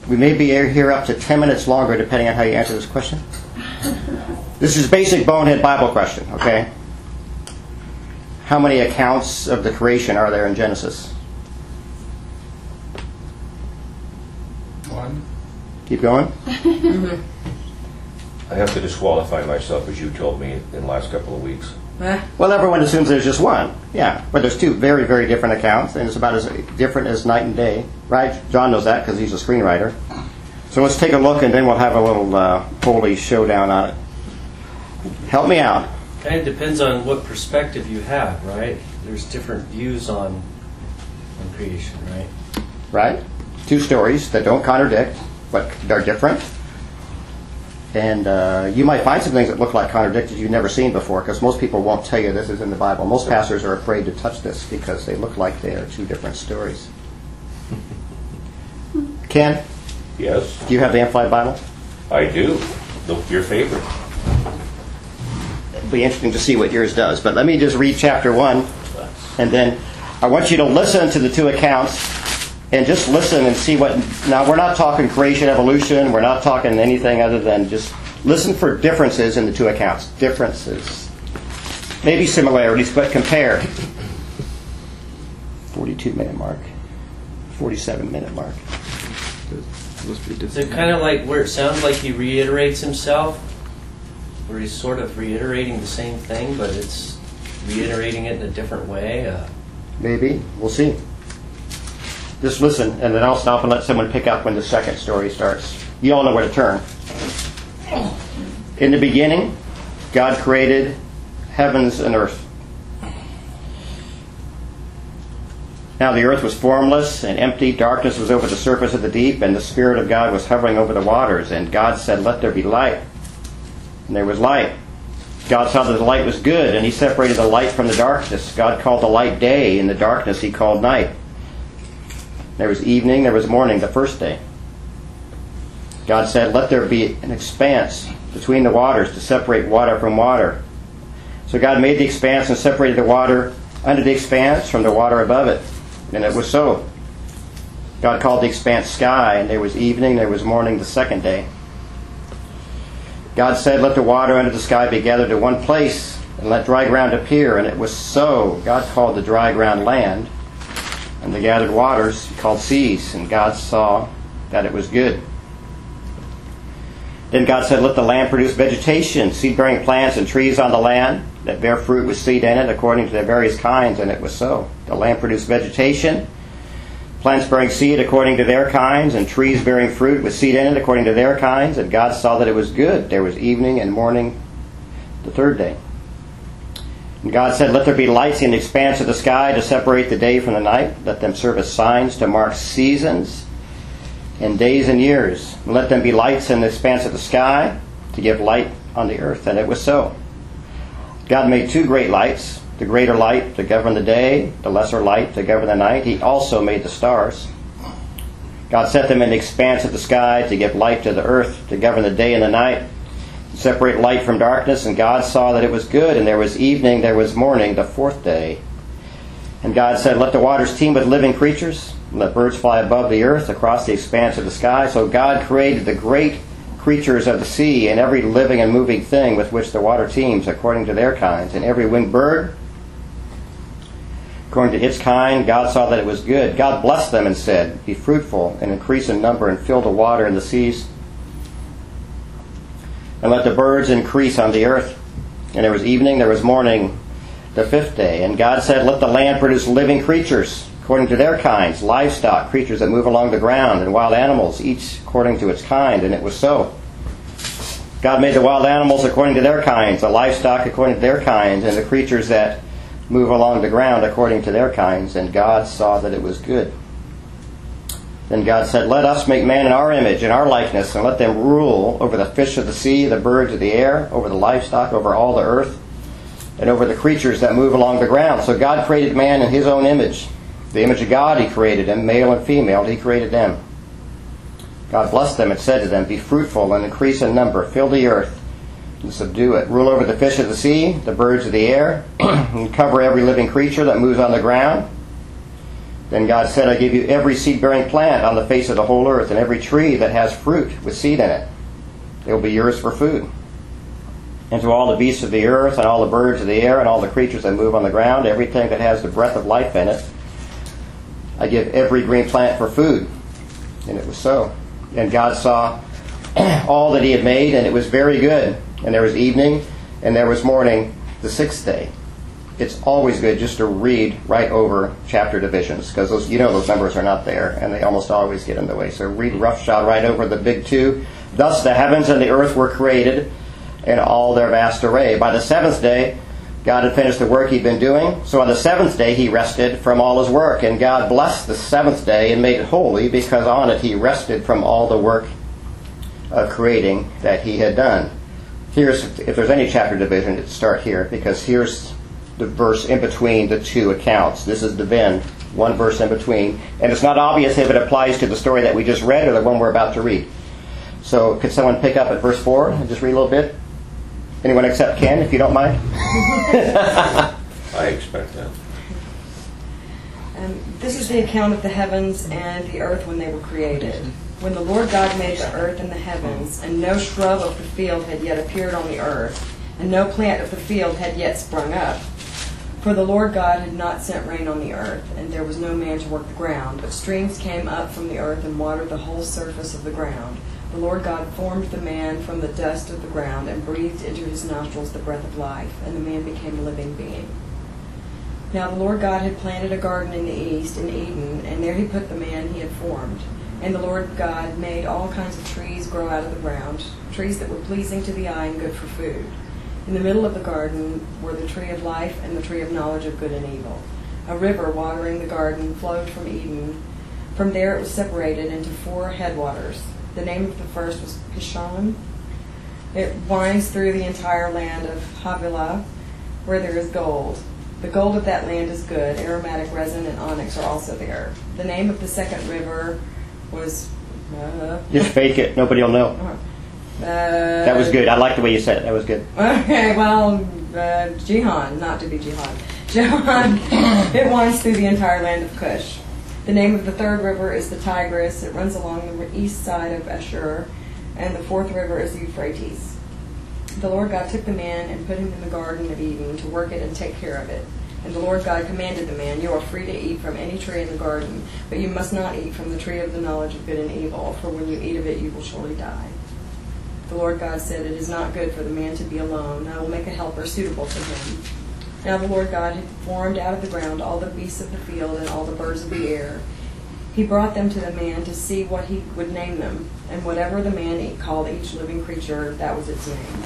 We may be here up to 10 minutes longer depending on how you answer this question. This is a basic bonehead Bible question, okay? How many accounts of the creation are there in Genesis? 1. Keep going. I have to disqualify myself, as you told me in the last couple of weeks. Well, everyone assumes there's just one. Yeah, but there's 2 very, very different accounts, and it's about as different as night and day, right? John knows that because he's a screenwriter. So let's take a look, and then we'll have a little holy showdown on it. Help me out. Kind of depends on what perspective you have, right? There's different views on creation, right? Right? 2 stories that don't contradict, but they're different. And you might find some things that look like contradictions you've never seen before, because most people won't tell you this is in the Bible. Most pastors are afraid to touch this because they look like they are 2 different stories. Ken? Yes? Do you have the Amplified Bible? I do. Your favorite. It'll be interesting to see what yours does. But let me just read chapter 1, and then I want you to listen to the 2 accounts, and just listen and see what... Now, we're not talking creation, evolution. We're not talking anything other than just listen for differences in the 2 accounts. Differences. Maybe similarities, but compare. 42-minute mark. 47-minute mark. Is it kind of like where it sounds like he reiterates himself? Where he's sort of reiterating the same thing, but it's reiterating it in a different way? Maybe. We'll see. Just listen, and then I'll stop and let someone pick up when the second story starts. You all know where to turn. In the beginning, God created heavens and earth. Now the earth was formless and empty. Darkness was over the surface of the deep, and the Spirit of God was hovering over the waters. And God said, "Let there be light." And there was light. God saw that the light was good, and He separated the light from the darkness. God called the light day, and the darkness He called night. There was evening, there was morning, the first day. God said, "Let there be an expanse between the waters to separate water from water." So God made the expanse and separated the water under the expanse from the water above it. And it was so. God called the expanse sky, and there was evening, there was morning, the second day. God said, "Let the water under the sky be gathered to one place, and let dry ground appear." And it was so. God called the dry ground land, and the gathered waters He called seas. And God saw that it was good. Then God said, "Let the land produce vegetation, seed-bearing plants and trees on the land, that bear fruit with seed in it, according to their various kinds." And it was so. The land produced vegetation, plants bearing seed according to their kinds, and trees bearing fruit with seed in it, according to their kinds. And God saw that it was good. There was evening and morning, the third day. And God said, "Let there be lights in the expanse of the sky to separate the day from the night. Let them serve as signs to mark seasons and days and years. And let them be lights in the expanse of the sky to give light on the earth." And it was so. God made 2 great lights, the greater light to govern the day, the lesser light to govern the night. He also made the stars. God set them in the expanse of the sky to give light to the earth, to govern the day and the night, to separate light from darkness. And God saw that it was good, and there was evening, there was morning, the fourth day. And God said, "Let the waters teem with living creatures, and let birds fly above the earth across the expanse of the sky." So God created the great creatures of the sea, and every living and moving thing with which the water teems, according to their kinds, and every winged bird according to its kind. God saw that it was good. God blessed them and said, "Be fruitful and increase in number, and fill the water in the seas, and let the birds increase on the earth." And there was evening, there was morning, the fifth day. And God said, "Let the land produce living creatures according to their kinds, livestock, creatures that move along the ground, and wild animals, each according to its kind." And it was so. God made the wild animals according to their kinds, the livestock according to their kinds, and the creatures that move along the ground according to their kinds. And God saw that it was good. Then God said, "Let us make man in our image, in our likeness, and let them rule over the fish of the sea, the birds of the air, over the livestock, over all the earth, and over the creatures that move along the ground." So God created man in His own image. The image of God He created him, male and female He created them. God blessed them and said to them, "Be fruitful and increase in number, fill the earth and subdue it. Rule over the fish of the sea, the birds of the air, and cover every living creature that moves on the ground." Then God said, I give you every seed-bearing plant on the face of the whole earth, and every tree that has fruit with seed in it. It will be yours for food. And to all the beasts of the earth, and all the birds of the air, and all the creatures that move on the ground, everything that has the breath of life in it, I give every green plant for food. And it was so. And God saw all that he had made, and it was very good. And there was evening, and there was morning, the sixth day. It's always good just to read right over chapter divisions, because those numbers are not there, and they almost always get in the way. So read roughshod right over the big two. Thus the heavens and the earth were created, in all their vast array. By the seventh day, God had finished the work he'd been doing. So on the seventh day, he rested from all his work. And God blessed the seventh day and made it holy, because on it he rested from all the work of creating that he had done. If there's any chapter division, it'd start here, because here's the verse in between the two accounts. This is the bin, one verse in between. And it's not obvious if it applies to the story that we just read or the one we're about to read. So could someone pick up at verse 4 and just read a little bit? Anyone except Ken, if you don't mind? I expect that. This is the account of the heavens and the earth when they were created. When the Lord God made the earth and the heavens, and no shrub of the field had yet appeared on the earth, and no plant of the field had yet sprung up. For the Lord God had not sent rain on the earth, and there was no man to work the ground, but streams came up from the earth and watered the whole surface of the ground. The Lord God formed the man from the dust of the ground and breathed into his nostrils the breath of life, and the man became a living being. Now the Lord God had planted a garden in the east, in Eden, and there he put the man he had formed. And the Lord God made all kinds of trees grow out of the ground, trees that were pleasing to the eye and good for food. In the middle of the garden were the tree of life and the tree of knowledge of good and evil. A river watering the garden flowed from Eden. From there it was separated into 4 headwaters. The name of the first was Pishon. It winds through the entire land of Havilah, where there is gold. The gold of that land is good. Aromatic resin and onyx are also there. The name of the second river was... Just fake it. Nobody will know. That was good. I like the way you said it. That was good. Okay, well, Jihan, not to be Jihan. Jihan, it winds through the entire land of Cush. The name of the third river is the Tigris. It runs along the east side of Ashur. And the fourth river is the Euphrates. The Lord God took the man and put him in the Garden of Eden to work it and take care of it. And the Lord God commanded the man, you are free to eat from any tree in the garden, but you must not eat from the tree of the knowledge of good and evil, for when you eat of it you will surely die. The Lord God said, it is not good for the man to be alone. I will make a helper suitable to him. Now the Lord God had formed out of the ground all the beasts of the field and all the birds of the air. He brought them to the man to see what he would name them. And whatever the man called each living creature, that was its name.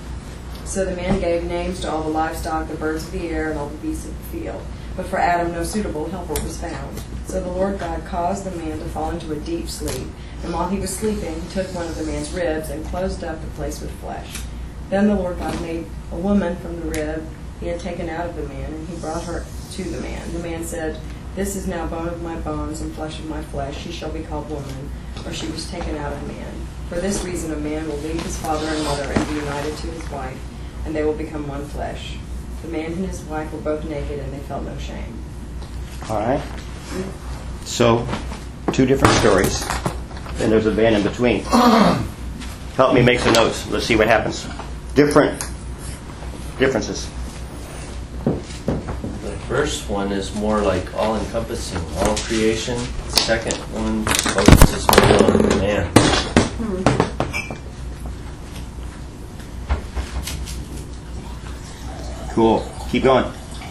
So the man gave names to all the livestock, the birds of the air, and all the beasts of the field. But for Adam no suitable helper was found. So the Lord God caused the man to fall into a deep sleep. And while he was sleeping, he took one of the man's ribs and closed up the place with flesh. Then the Lord God made a woman from the rib he had taken out of the man, and he brought her to the man. The man said, this is now bone of my bones and flesh of my flesh. She shall be called woman, for she was taken out of man. For this reason a man will leave his father and mother and be united to his wife, and they will become one flesh. The man and his wife were both naked, and they felt no shame. All right. So, 2 different stories, and there's a van in between. Help me make some notes. Let's see what happens. Differences. The first one is more like all-encompassing, all creation. The second one focuses more on man. Cool. Keep going.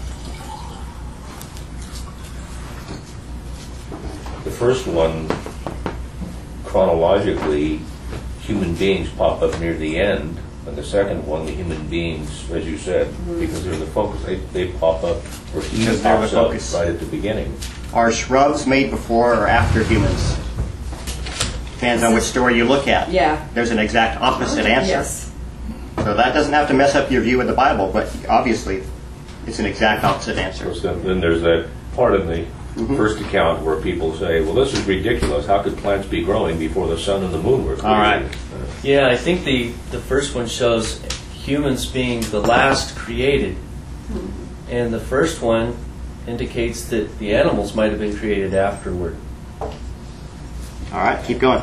The first one, chronologically, human beings pop up near the end. And the second one, the human beings, as you said, because they're the focus, they pop up, or Eden pops up right at the beginning. Are shrubs made before or after humans? Depends on which story you look at. Yeah. There's an exact opposite answer. Yes. So that doesn't have to mess up your view of the Bible, but obviously it's an exact opposite answer. So then there's that part in the first account where people say, well, this is ridiculous. How could plants be growing before the sun and the moon were created? All right. Yeah, I think the first one shows humans being the last created. And the first one indicates that the animals might have been created afterward. All right, keep going.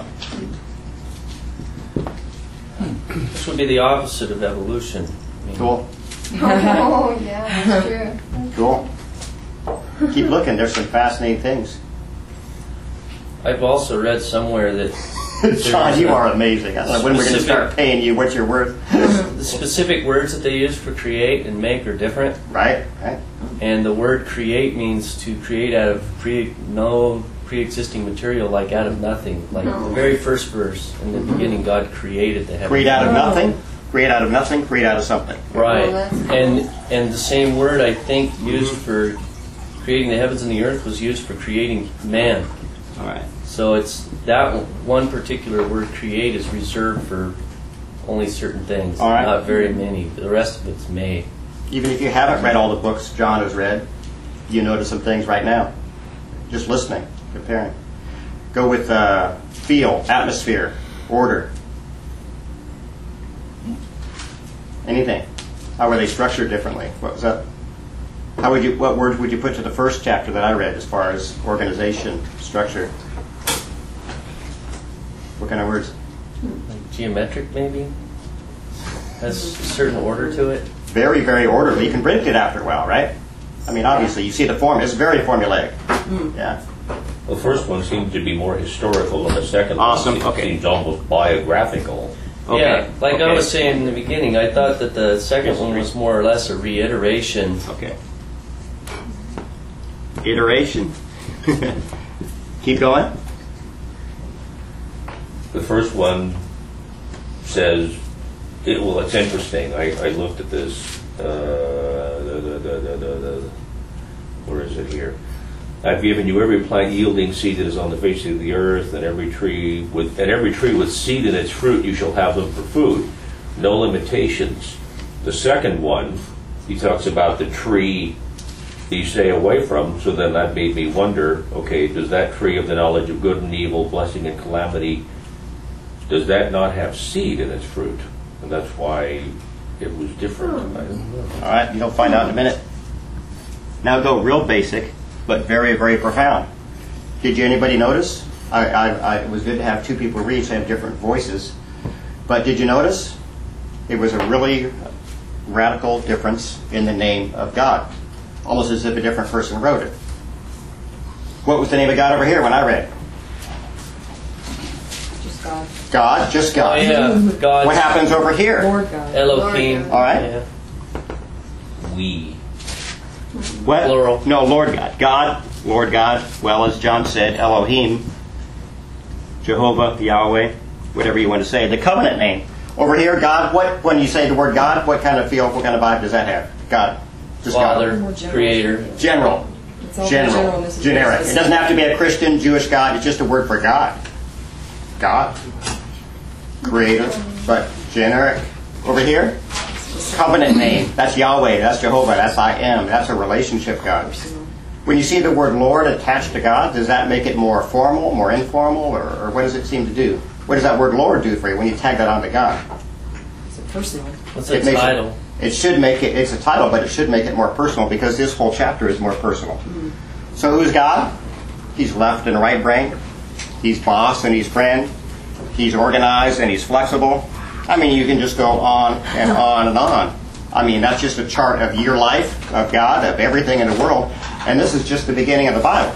This would be the opposite of evolution. I mean, Cool. Oh, yeah, that's true. Cool. Keep looking. There's some fascinating things. I've also read somewhere that John, you are amazing. I don't know when we're going to start paying you what you're worth. the specific words that they use for create and make are different. Right? Right? And the word create means to create out of no pre-existing material, like out of nothing. Like the very first verse, in the beginning, God created the heavens. Create out of nothing. Create out of nothing. Create out of something. Right. Oh, that's cool. And the same word, I think, used for creating the heavens and the earth was used for creating man. All right. So it's that one particular word, create, is reserved for only certain things. All right. Not very many. The rest of it's made. Even if you haven't read all the books John has read, you notice some things right now. Just listening, comparing. Go with feel, atmosphere, order. Anything. How were they structured differently? What was that? What words would you put to the first chapter that I read as far as organization, structure? What kind of words? Like geometric, maybe? Has a certain order to it. Very, very orderly. You can predict it after a while, right? I mean, obviously, you see the form. It's very formulaic. Yeah. The first one seems to be more historical than the second Awesome, one. okay. Seems almost biographical. Okay. Yeah, like I Okay. was saying in the beginning, I thought that the second one was more or less a reiteration. Okay. Iteration. Keep going. The first one says, it's interesting. I looked at this. Where is it here? I've given you every plant yielding seed that is on the face of the earth, and every tree with seed in its fruit you shall have them for food. No limitations. The second one, he talks about the tree that you stay away from. So then that made me wonder, okay, does that tree of the knowledge of good and evil, blessing and calamity, does that not have seed in its fruit? And that's why it was different. I don't know. All right, you'll find out in a minute. Now go real basic, but very, very profound. Did anybody notice? It was good to have two people read, so have different voices. But did you notice? It was a really radical difference in the name of God. Almost as if a different person wrote it. What was the name of God over here when I read? Just God. God, just God. Oh yeah, God. What happens over here? Lord God. Elohim. All right. Yeah. We. What? Plural. No, Lord God. God, Lord God. Well, as John said, Elohim, Jehovah, Yahweh, whatever you want to say. The covenant name. Over here, God, when you say the word God, what kind of feel, what kind of vibe does that have? God. Just Father, More general. Creator. General. It's all General. general. This is Generic. very It doesn't have to be a Christian, Jewish God. It's just a word for God. God. Creator. But generic. Over here, covenant name. That's Yahweh. That's Jehovah. That's I am. That's a relationship God. When you see the word Lord attached to God, does that make it more formal, more informal, or what does it seem to do? What does that word Lord do for you when you tag that onto God? It's a personal. What's It the makes title? It should make it, it's a title, but it should make it more personal because this whole chapter is more personal. So who's God? He's left and right brain. He's boss and he's friend. He's organized and he's flexible. I mean, you can just go on and on and on. I mean, that's just a chart of your life, of God, of everything in the world. And this is just the beginning of the Bible.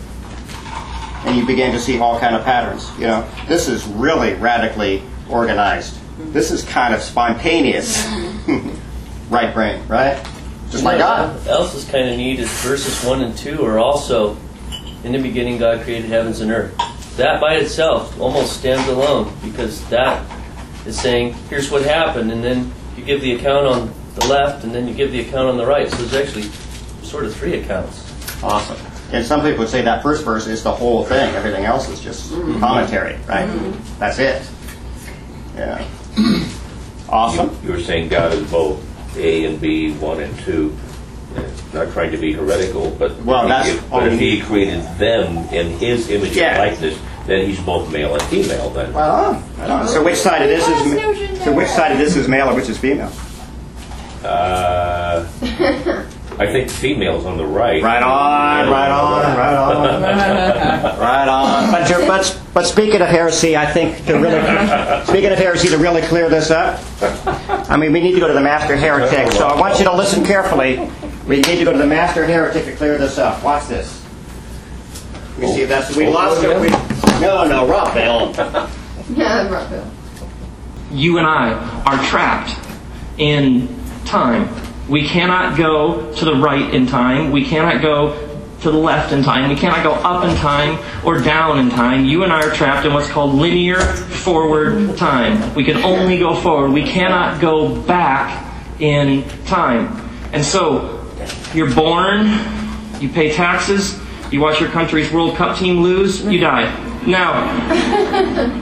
And you begin to see all kind of patterns. You know, this is really radically organized. This is kind of spontaneous. Right brain, right? Just like God. What else is kind of neat is verses 1 and 2 are also, in the beginning God created heavens and earth. That by itself almost stands alone because that is saying, here's what happened, and then you give the account on the left, and then you give the account on the right. So there's actually sort of three accounts. Awesome. And some people would say that first verse is the whole thing. Everything else is just commentary, right? That's it. Yeah. Awesome. You were saying God is both A and B, 1 and 2. Not trying to be heretical, but Well, that's if he created them in his image Yeah. and likeness, then he's both male and female. Then Right on. Right on. So which side of this is male or which is female? I think female's on the right. Right on, right on, right on, right on. But speaking of heresy, I think to really clear this up, I mean, we need to go to the Master Heretic. So I want you to listen carefully. We need to go to the Master Heretic to clear this up. Watch this. We see that's we lost it. No, Raphael. Yeah, Raphael. You and I are trapped in time. We cannot go to the right in time. We cannot go to the left in time. We cannot go up in time or down in time. You and I are trapped in what's called linear forward time. We can only go forward. We cannot go back in time. And so, you're born, you pay taxes, you watch your country's World Cup team lose, you die. Now,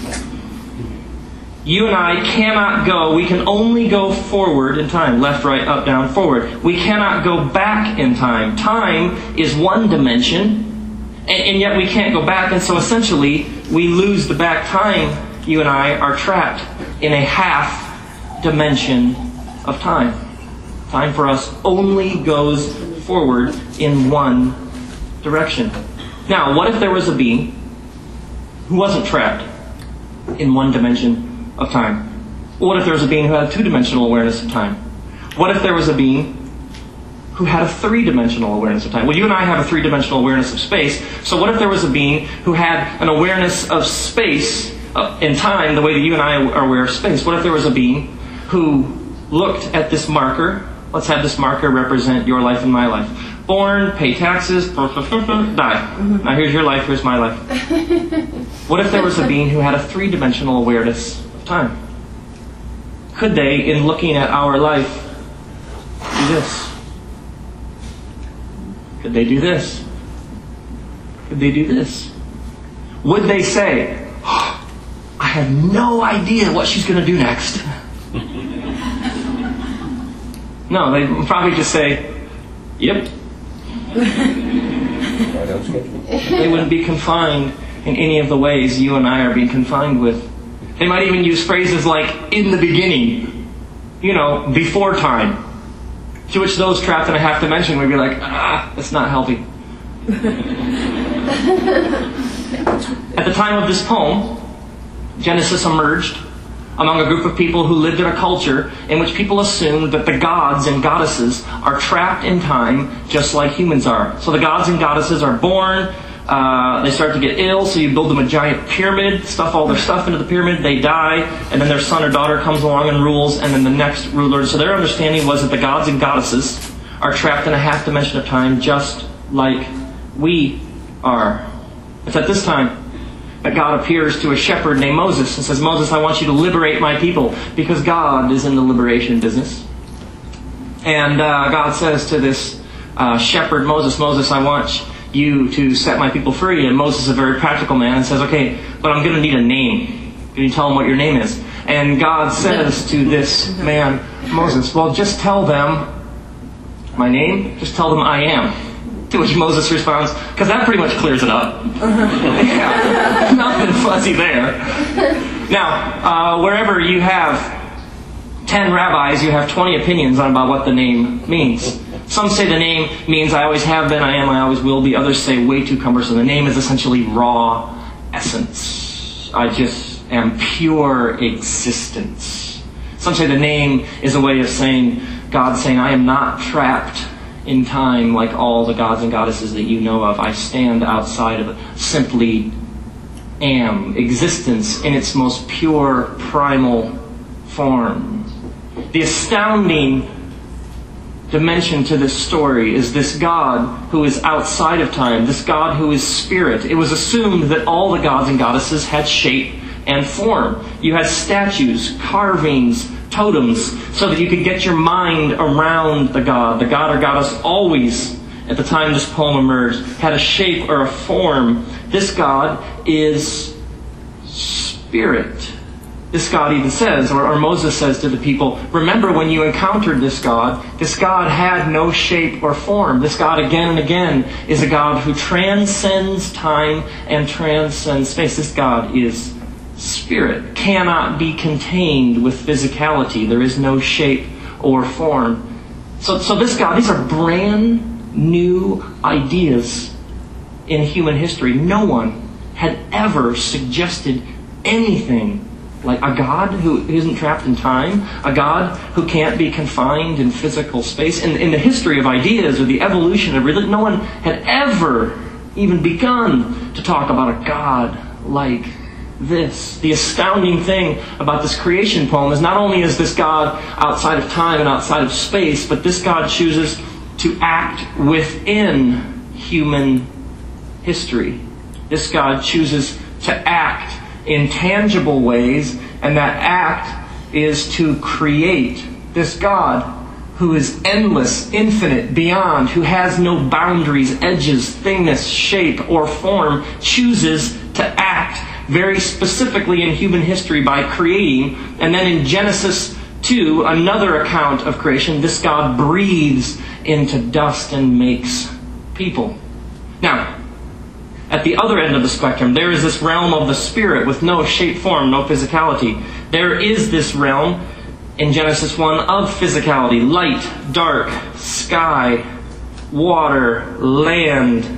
you and I cannot go, we can only go forward in time. Left, right, up, down, forward. We cannot go back in time. Time is one dimension, and yet we can't go back, and so essentially we lose the back. Time, you and I are trapped in a half dimension of time. Time for us only goes forward in one direction. Now, what if there was a being who wasn't trapped in one dimension of time? What if there was a being who had a two-dimensional awareness of time? What if there was a being who had a three-dimensional awareness of time? Well, you and I have a three-dimensional awareness of space, so what if there was a being who had an awareness of space in time the way that you and I are aware of space? What if there was a being who looked at this marker? Let's have this marker represent your life and my life. Born, pay taxes, die. Now here's your life, here's my life. What if there was a being who had a three-dimensional awareness of time? Could they, in looking at our life, do this? Could they do this? Could they do this? Would they say, oh, I have no idea what she's going to do next? No, they would probably just say, yep. They wouldn't be confined in any of the ways you and I are being confined with. They might even use phrases like, in the beginning, before time. To which those trapped in a half dimension would be like, that's not healthy. At the time of this poem, Genesis emerged among a group of people who lived in a culture in which people assumed that the gods and goddesses are trapped in time just like humans are. So the gods and goddesses are born, they start to get ill, so you build them a giant pyramid, stuff all their stuff into the pyramid, they die, and then their son or daughter comes along and rules, and then the next ruler. So their understanding was that the gods and goddesses are trapped in a half dimension of time just like we are. It's at this time that God appears to a shepherd named Moses and says, Moses, I want you to liberate my people, because God is in the liberation business. And God says to this shepherd, Moses, I want you to set my people free. And Moses is a very practical man and says, okay, but I'm going to need a name. Can you tell them what your name is? And God says to this man, Moses, well, just tell them my name. Just tell them I am. To which Moses responds, because that pretty much clears it up. Yeah, nothing fuzzy there. Now, wherever you have 10 rabbis, you have 20 opinions on about what the name means. Some say the name means I always have been, I am, I always will be. Others say way too cumbersome. The name is essentially raw essence. I just am pure existence. Some say the name is a way of saying, God saying, I am not trapped in time like all the gods and goddesses that you know of. I stand outside of it. Simply am. Existence in its most pure, primal form. The astounding dimension to this story is this God who is outside of time, this God who is spirit. It was assumed that all the gods and goddesses had shape and form. You had statues, carvings, totems, so that you could get your mind around the God. The God or goddess always, at the time this poem emerged, had a shape or a form. This God is spirit. This God even says, or Moses says to the people, remember when you encountered this God had no shape or form. This God again and again is a God who transcends time and transcends space. This God is spirit, cannot be contained with physicality. There is no shape or form. So this God, these are brand new ideas in human history. No one had ever suggested anything like a God who isn't trapped in time, a God who can't be confined in physical space. In the history of ideas or the evolution of religion, no one had ever even begun to talk about a God like this. The astounding thing about this creation poem is not only is this God outside of time and outside of space, but this God chooses to act within human history. This God chooses to act in tangible ways, and that act is to create. This God who is endless, infinite, beyond, who has no boundaries, edges, thingness, shape, or form, chooses to act very specifically in human history by creating. And then in Genesis 2, another account of creation, this God breathes into dust and makes people. Now, at the other end of the spectrum, there is this realm of the Spirit with no shape, form, no physicality. There is this realm in Genesis 1 of physicality. Light, dark, sky, water, land,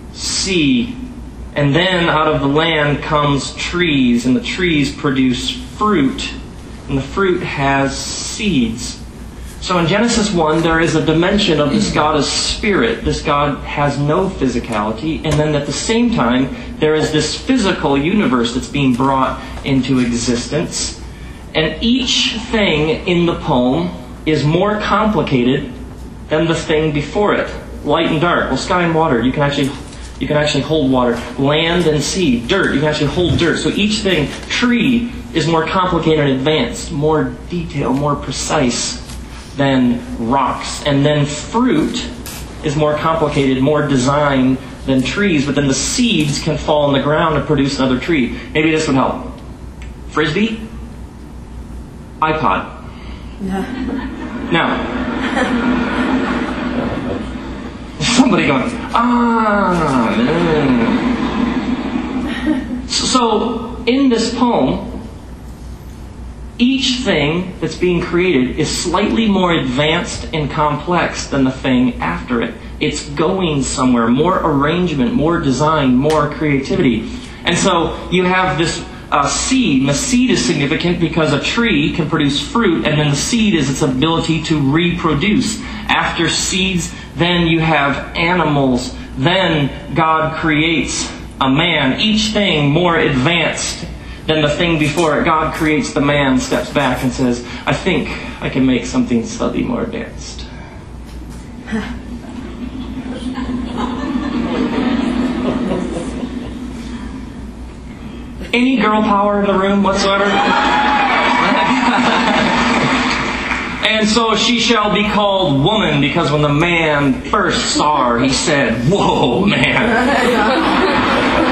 sea. And then out of the land comes trees, and the trees produce fruit. And the fruit has seeds. So in Genesis 1, there is a dimension of this God as spirit. This God has no physicality. And then at the same time, there is this physical universe that's being brought into existence. And each thing in the poem is more complicated than the thing before it. Light and dark. Well, sky and water, you can actually hold water. Land and sea, dirt, you can actually hold dirt. So each thing, tree, is more complicated and advanced, more detailed, more precise than rocks. And then fruit is more complicated, more designed than trees, but then the seeds can fall on the ground and produce another tree. Maybe this would help. Frisbee, iPod. Now, somebody going, So in this poem, each thing that's being created is slightly more advanced and complex than the thing after it. It's going somewhere. More arrangement, more design, more creativity. And so you have this seed. And the seed is significant because a tree can produce fruit, and then the seed is its ability to reproduce. After seeds, then you have animals. Then God creates a man. Each thing more advanced than the thing before it. God creates the man, steps back and says, I think I can make something slightly more advanced. Any girl power in the room whatsoever? And so she shall be called woman, because when the man first saw her, he said, whoa, man.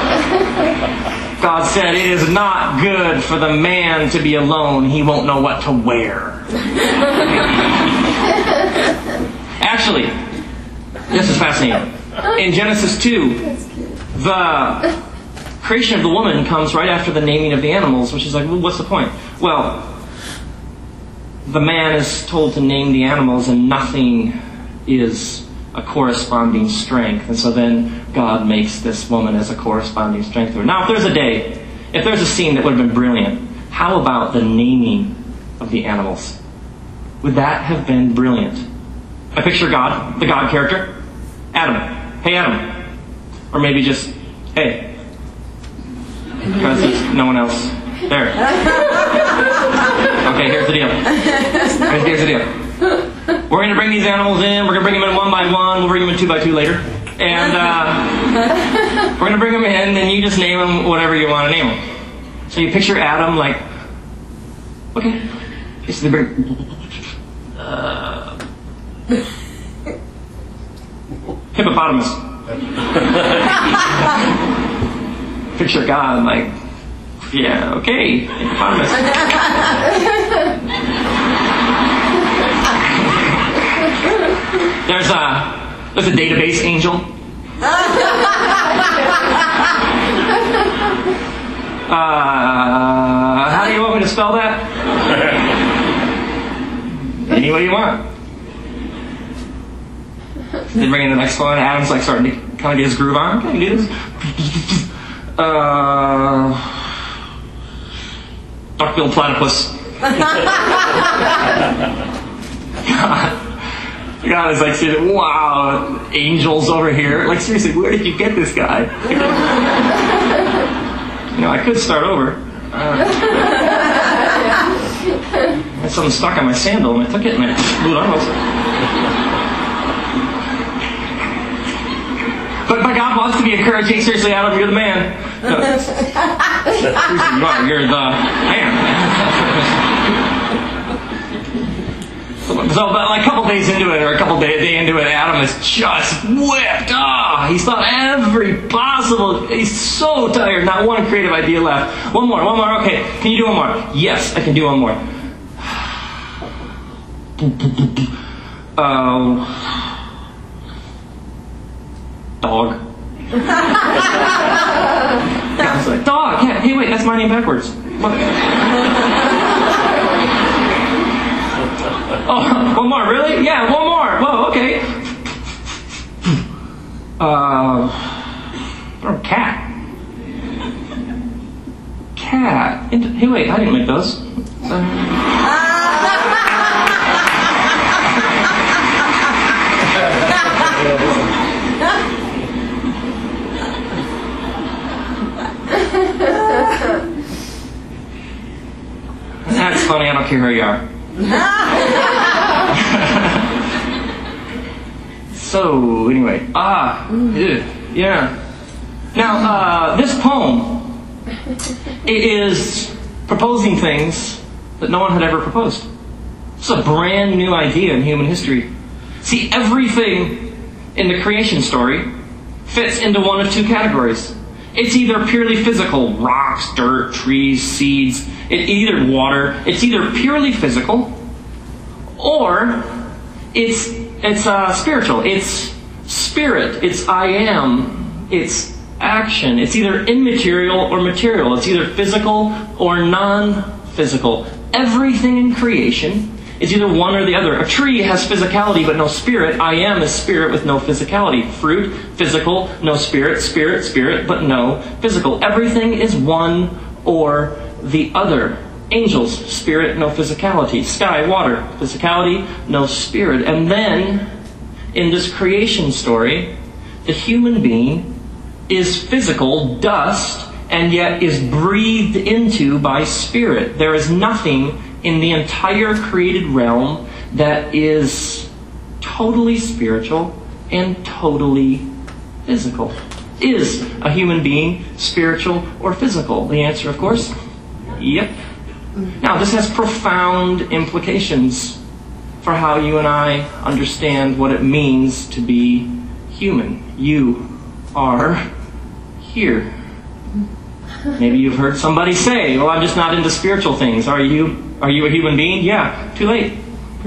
God said, it is not good for the man to be alone. He won't know what to wear. Actually, this is fascinating. In Genesis 2, the creation of the woman comes right after the naming of the animals, which is like, well, what's the point? Well, the man is told to name the animals, and nothing is a corresponding strength. And so then God makes this woman as a corresponding strength to her. Now, if there's a scene that would have been brilliant, how about the naming of the animals? Would that have been brilliant? I picture God, the God character. Adam. Hey, Adam. Or maybe just, hey. Because there's no one else there. Okay, here's the deal. Here's the deal. We're going to bring these animals in. We're going to bring them in one by one. We'll bring them in two by two later. And we're going to bring them in, and you just name them whatever you want to name them. So you picture Adam like, okay. So they bring... hippopotamus. Picture God like, yeah, okay, hippopotamus. There's a database angel. How do you want me to spell that? Any way you want. They bring in the next one. Adam's like starting to kind of get his groove on. Okay, do this. Duck-billed platypus. God is like saying, wow, angels over here. Like, seriously, where did you get this guy? I could start over. I had something stuck on my sandal, and I took it and I blew it on. But God wants to be encouraging. Seriously, Adam, you're the man. No. Seriously, you're the man. So, but like a couple days into it, or a couple days into it, Adam is just whipped. He's thought every possible. He's so tired. Not one creative idea left. One more. Okay, can you do one more? Yes, I can do one more. Dog. I was like, dog. Yeah. Hey, wait, that's my name backwards. What? Oh, one more, really? Yeah, one more. Whoa, okay. Cat. Cat. Hey, wait, I didn't make those. That's funny, I don't care who you are. So, anyway. Yeah. Now, this poem, it is proposing things that no one had ever proposed. It's a brand new idea in human history. See, everything in the creation story fits into one of two categories. It's either purely physical, rocks, dirt, trees, seeds, either water. It's either purely physical, or it's spiritual. It's spirit. It's I am. It's action. It's either immaterial or material. It's either physical or non-physical. Everything in creation is either one or the other. A tree has physicality but no spirit. I am is spirit with no physicality. Fruit, physical, no spirit. Spirit, but no physical. Everything is one or the other. Angels, spirit, no physicality. Sky, water, physicality, no spirit. And then, in this creation story, the human being is physical, dust, and yet is breathed into by spirit. There is nothing in the entire created realm that is totally spiritual and totally physical. Is a human being spiritual or physical? The answer, of course, yep. Now, this has profound implications for how you and I understand what it means to be human. You are here. Maybe you've heard somebody say, well, I'm just not into spiritual things. Are you a human being? Yeah, too late.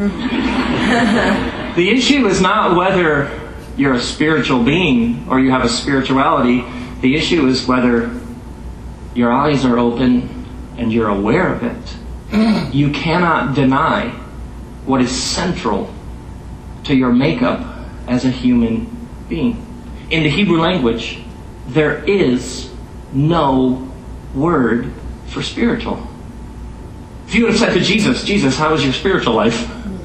The issue is not whether you're a spiritual being or you have a spirituality. The issue is whether your eyes are open and you're aware of it. You cannot deny what is central to your makeup as a human being. In the Hebrew language, there is no word for spiritual. If you would have said to Jesus, how was your spiritual life?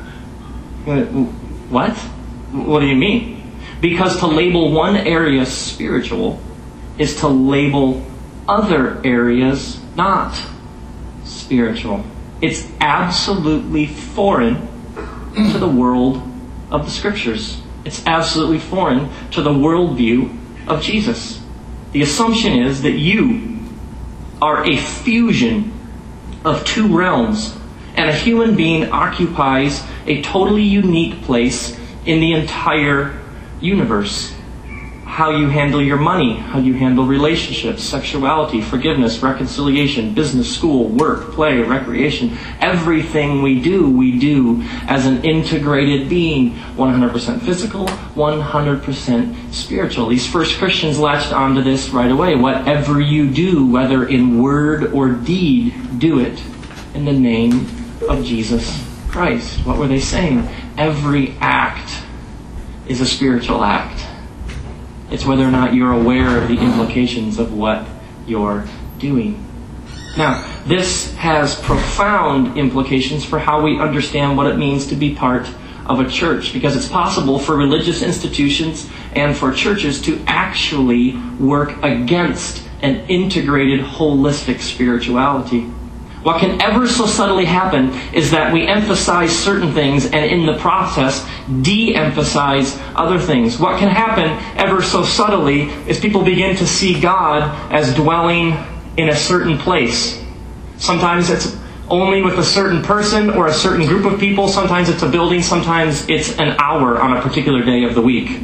What? What do you mean? Because to label one area spiritual is to label other areas not spiritual. It's absolutely foreign to the world of the Scriptures. It's absolutely foreign to the worldview of Jesus. The assumption is that you are a fusion of two realms, and a human being occupies a totally unique place in the entire universe. How you handle your money, how you handle relationships, sexuality, forgiveness, reconciliation, business, school, work, play, recreation. Everything we do as an integrated being. 100% physical, 100% spiritual. These first Christians latched onto this right away. Whatever you do, whether in word or deed, do it in the name of Jesus Christ. What were they saying? Every act is a spiritual act. It's whether or not you're aware of the implications of what you're doing. Now, this has profound implications for how we understand what it means to be part of a church, because it's possible for religious institutions and for churches to actually work against an integrated, holistic spirituality. What can ever so subtly happen is that we emphasize certain things and in the process de-emphasize other things. What can happen ever so subtly is people begin to see God as dwelling in a certain place. Sometimes it's only with a certain person or a certain group of people. Sometimes it's a building. Sometimes it's an hour on a particular day of the week.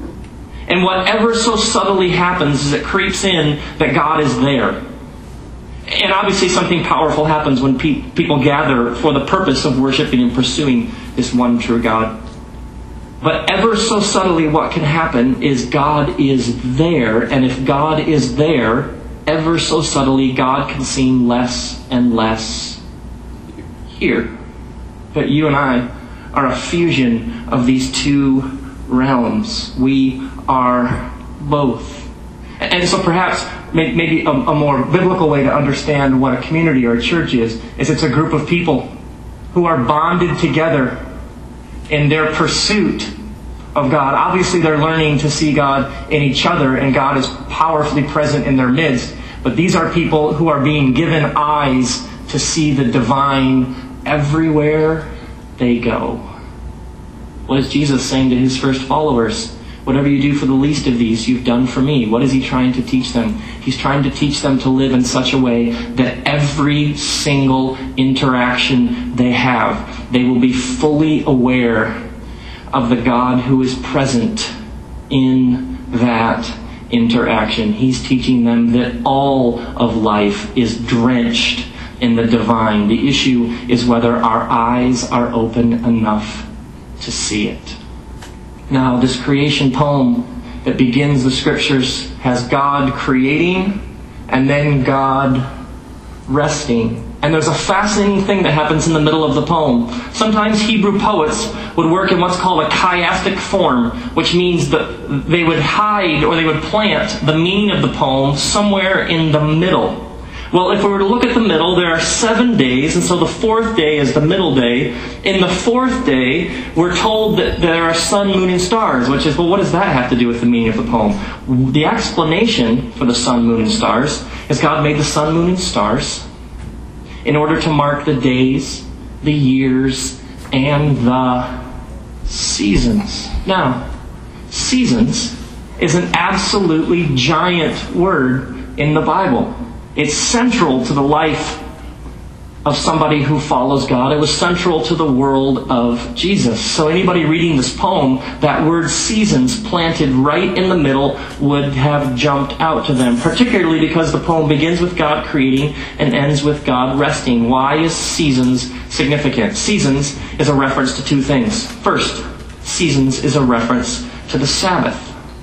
And whatever so subtly happens is it creeps in that God is there. And obviously something powerful happens when people gather for the purpose of worshiping and pursuing this one true God. But ever so subtly what can happen is God is there. And if God is there, ever so subtly God can seem less and less here. But you and I are a fusion of these two realms. We are both. And so perhaps maybe a more biblical way to understand what a community or a church is it's a group of people who are bonded together in their pursuit of God. Obviously they're learning to see God in each other, and God is powerfully present in their midst. But these are people who are being given eyes to see the divine everywhere they go. What is Jesus saying to his first followers? Whatever you do for the least of these, you've done for me. What is he trying to teach them? He's trying to teach them to live in such a way that every single interaction they have, they will be fully aware of the God who is present in that interaction. He's teaching them that all of life is drenched in the divine. The issue is whether our eyes are open enough to see it. Now, this creation poem that begins the scriptures has God creating and then God resting. And there's a fascinating thing that happens in the middle of the poem. Sometimes Hebrew poets would work in what's called a chiastic form, which means that they would hide or they would plant the meaning of the poem somewhere in the middle. Well, if we were to look at the middle, there are 7 days, and so the fourth day is the middle day. In the fourth day, we're told that there are sun, moon, and stars, which is, well, what does that have to do with the meaning of the poem? The explanation for the sun, moon, and stars is God made the sun, moon, and stars in order to mark the days, the years, and the seasons. Now, seasons is an absolutely giant word in the Bible. It's central to the life of somebody who follows God. It was central to the world of Jesus. So anybody reading this poem, that word seasons planted right in the middle would have jumped out to them, particularly because the poem begins with God creating and ends with God resting. Why is seasons significant? Seasons is a reference to two things. First, seasons is a reference to the Sabbath.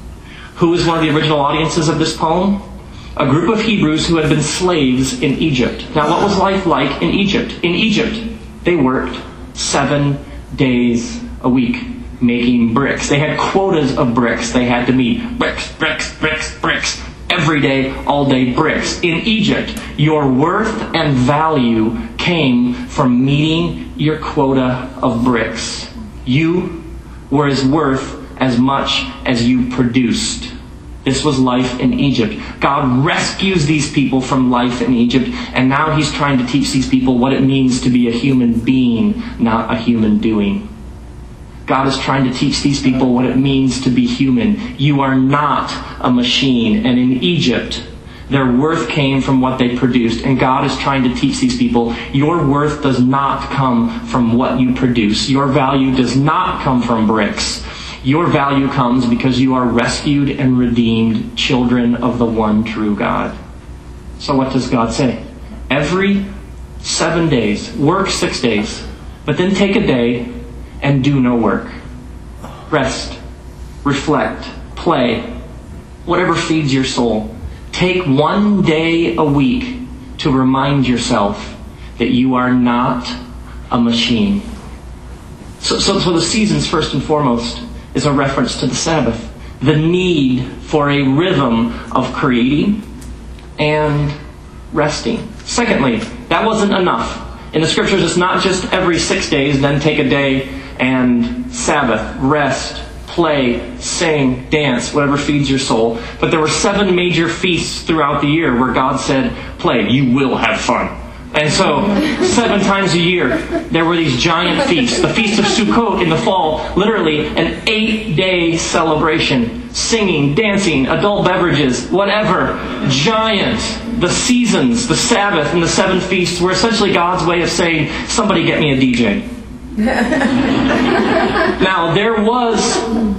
Who is one of the original audiences of this poem? A group of Hebrews who had been slaves in Egypt. Now, what was life like in Egypt? In Egypt, they worked 7 days a week making bricks. They had quotas of bricks they had to meet. Bricks, bricks, bricks, bricks. Every day, all day bricks. In Egypt, your worth and value came from meeting your quota of bricks. You were worth as much as you produced. This was life in Egypt. God rescues these people from life in Egypt, and now he's trying to teach these people what it means to be a human being, not a human doing. God is trying to teach these people what it means to be human. You are not a machine. And in Egypt, their worth came from what they produced. And God is trying to teach these people, your worth does not come from what you produce. Your value does not come from bricks. Your value comes because you are rescued and redeemed children of the one true God. So what does God say? Every 7 days, work 6 days, but then take a day and do no work. Rest, reflect, play, whatever feeds your soul. Take 1 day a week to remind yourself that you are not a machine. So the seasons, first and foremost, is a reference to the Sabbath. The need for a rhythm of creating and resting. Secondly, that wasn't enough. In the Scriptures, it's not just every 6 days, then take a day and Sabbath, rest, play, sing, dance, whatever feeds your soul. But there were 7 major feasts throughout the year where God said, play, you will have fun. And so, 7 times a year, there were these giant feasts. The Feast of Sukkot in the fall, literally an 8-day celebration. Singing, dancing, adult beverages, whatever. Giant. The seasons, the Sabbath, and the 7 feasts were essentially God's way of saying, somebody get me a DJ. Now, there was,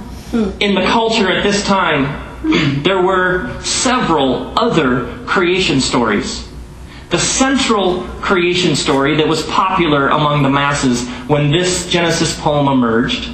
in the culture at this time, there were several other creation stories. The central creation story that was popular among the masses when this Genesis poem emerged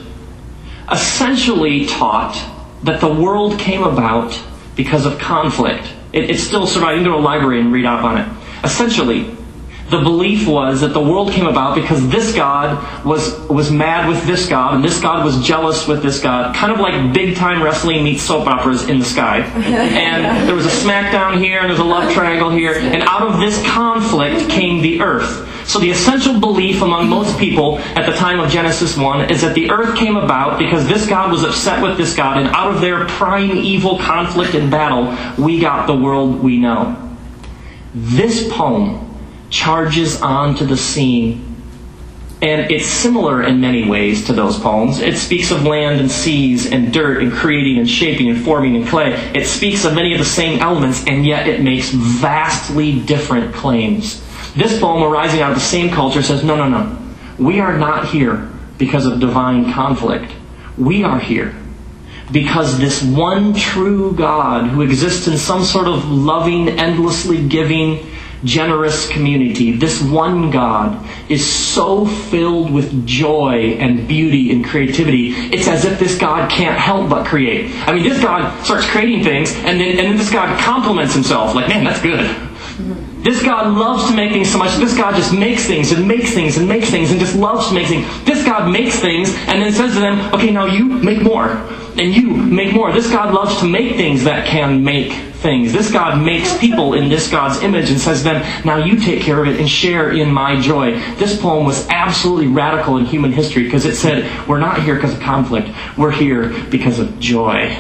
essentially taught that the world came about because of conflict. It's still sort of, you can go to a library and read up on it. Essentially, the belief was that the world came about because this God was mad with this God, and this God was jealous with this God. Kind of like big-time wrestling meets soap operas in the sky. And there was a smackdown here, and there was a love triangle here. And out of this conflict came the earth. So the essential belief among most people at the time of Genesis 1 is that the earth came about because this God was upset with this God, and out of their primeval conflict and battle, we got the world we know. This poem charges onto the scene, and it's similar in many ways to those poems. It speaks of land and seas and dirt and creating and shaping and forming and clay. It speaks of many of the same elements, and yet it makes vastly different claims. This poem, arising out of the same culture, says, no. We are not here because of divine conflict. We are here because this one true God who exists in some sort of loving, endlessly giving, generous community, this one God is so filled with joy and beauty and creativity, it's as if this God can't help but create. I mean, this God starts creating things, and then this God compliments himself, like, man, that's good. This God loves to make things so much. This God just makes things and makes things and makes things and just loves to make things. This God makes things and then says to them, okay, now you make more. And you make more. This God loves to make things that can make things. This God makes people in this God's image and says to them, now you take care of it and share in my joy. This poem was absolutely radical in human history because it said, we're not here because of conflict. We're here because of joy.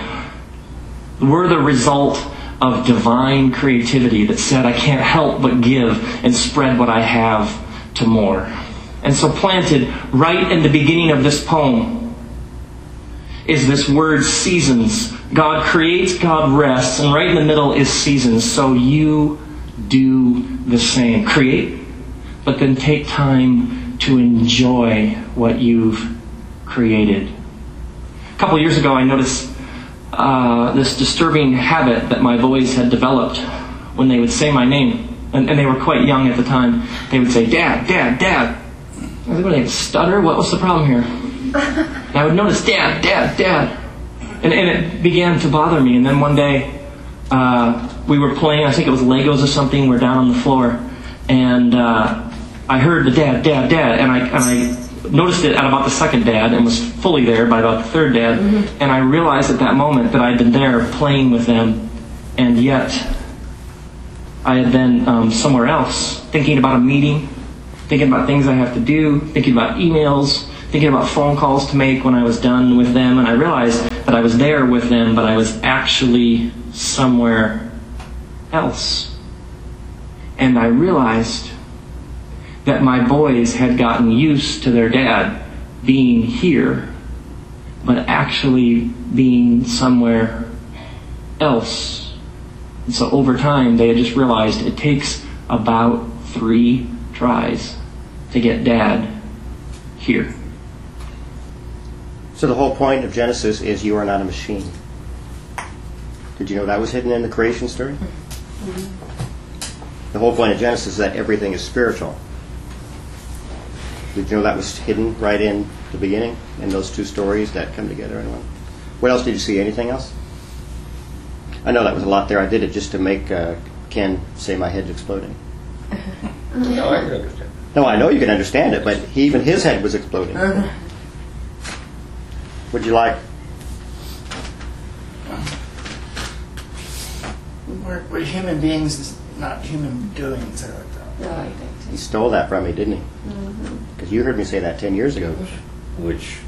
We're the result of divine creativity that said, I can't help but give and spread what I have to more. And so planted right in the beginning of this poem is this word seasons. God creates, God rests, and right in the middle is seasons. So you do the same. Create, but then take time to enjoy what you've created. A couple years ago, I noticed this disturbing habit that my boys had developed when they would say my name. And they were quite young at the time. They would say, Dad, Dad, Dad. I was like, what, they stutter? What's the problem here? And I would notice, Dad, Dad, Dad. And it began to bother me. And then one day, we were playing, I think it was Legos or something, we're down on the floor. And I heard the Dad, Dad, Dad. And I noticed it at about the second dad and was fully there by about the third dad. Mm-hmm. And I realized at that moment that I'd been there playing with them, and yet I had been somewhere else, thinking about a meeting, thinking about things I have to do, thinking about emails, thinking about phone calls to make when I was done with them. And I realized that I was there with them, but I was actually somewhere else. And I realized that my boys had gotten used to their dad being here, but actually being somewhere else. And so over time, they had just realized it takes about 3 tries to get Dad here. So the whole point of Genesis is you are not a machine. Did you know that was hidden in the creation story? Mm-hmm. The whole point of Genesis is that everything is spiritual. Did you know that was hidden right in the beginning, in those 2 stories that come together in one? What else did you see? Anything else? I know that was a lot there. I did it just to make Ken say my head's exploding. No, I can understand. No, I know you can understand it, but even his head was exploding. Would you like We're human beings, not human doings, or like that. No, I think He stole that from me, didn't he? Because you heard me say that 10 years ago. Which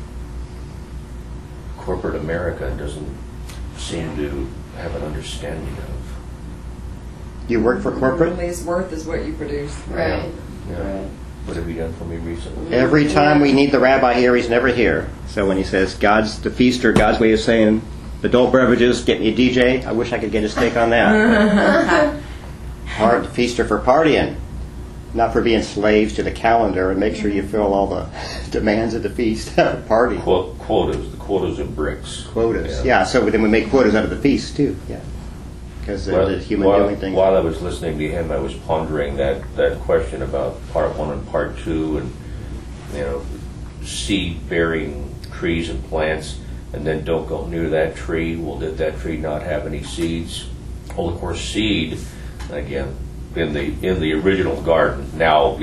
corporate America doesn't seem to have an understanding of. You work for corporate? His worth is what you produce. Right. Yeah. Right. What have you done for me recently? Every time we need the rabbi here, he's never here. So when he says God's the feaster, God's way of saying adult beverages, get me a DJ, I wish I could get his take on that. Feaster for partying, not for being slaves to the calendar and make sure you fill all the demands of the feast. Party. Quotas. The quotas of bricks. Quotas. Yeah, so then we make quotas out of the feast too. Yeah. Because the human doing thing. While I was listening to him, I was pondering that question about part 1 and part 2, and seed-bearing trees and plants, and then don't go near that tree. Well, did that tree not have any seeds? Well, of course, seed again in the original garden. Now,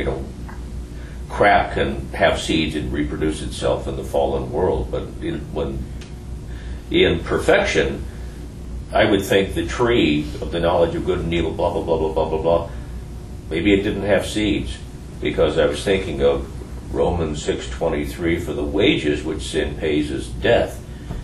crap can have seeds and reproduce itself in the fallen world, but when in perfection, I would think the tree of the knowledge of good and evil, blah, blah, blah, blah, blah, blah, blah, maybe it didn't have seeds, because I was thinking of Romans 6:23, for the wages which sin pays is death.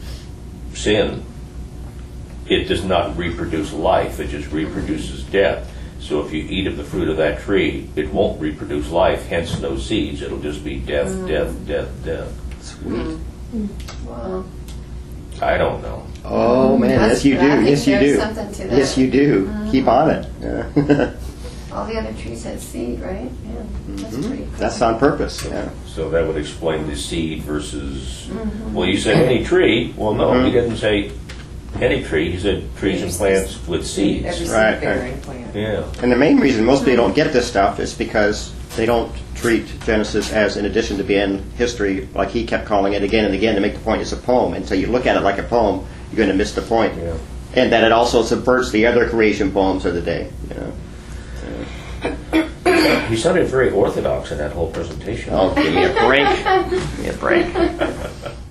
Sin, it does not reproduce life, it just reproduces death. So if you eat of the fruit of that tree, it won't reproduce life, hence no seeds. It'll just be death, death, death, death. Sweet. Wow. I don't know. Oh man, That's yes you good. I do. think Yes you there's do. something to that. Yes you do. Keep on it. Yeah. All the other trees had seed, right? Yeah, that's pretty cool. That's on purpose. Yeah. So that would explain the seed versus, well, you said any tree. Well, no, he didn't say any tree. He said trees and plants with seeds. Every Right, seed-bearing plant. Yeah. And the main reason most people don't get this stuff is because they don't treat Genesis as, in addition to being history, like he kept calling it again and again to make the point it's a poem. Until you look at it like a poem, you're going to miss the point. Yeah. And that it also subverts the other creation poems of the day. He sounded very orthodox in that whole presentation. Oh, give me a break. Give me a break.